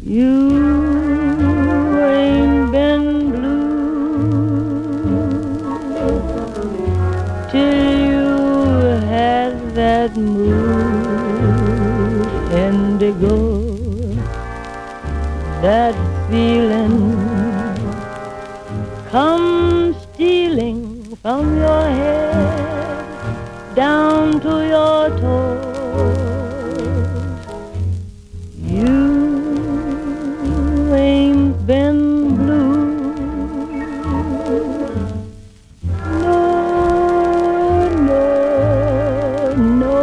You ain't been blue till you had that mood indigo, that feeling come stealing from your head down to your toes. You ain't been blue, no, no, no.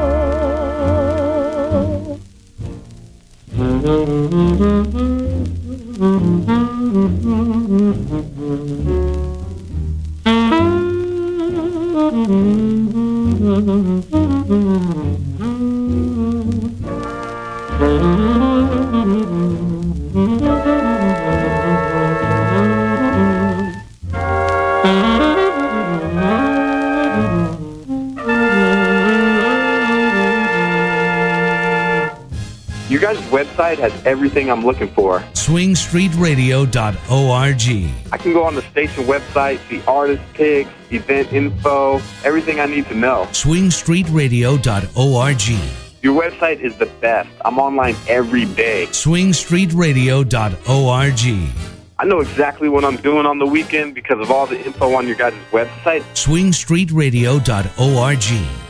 You guys' website has everything I'm looking for. swingstreetradio.org. I can go on the station website, see artist picks, event info, everything I need to know. swingstreetradio.org. Your website is the best. I'm online every day. swingstreetradio.org. I know exactly what I'm doing on the weekend because of all the info on your guys' website. swingstreetradio.org.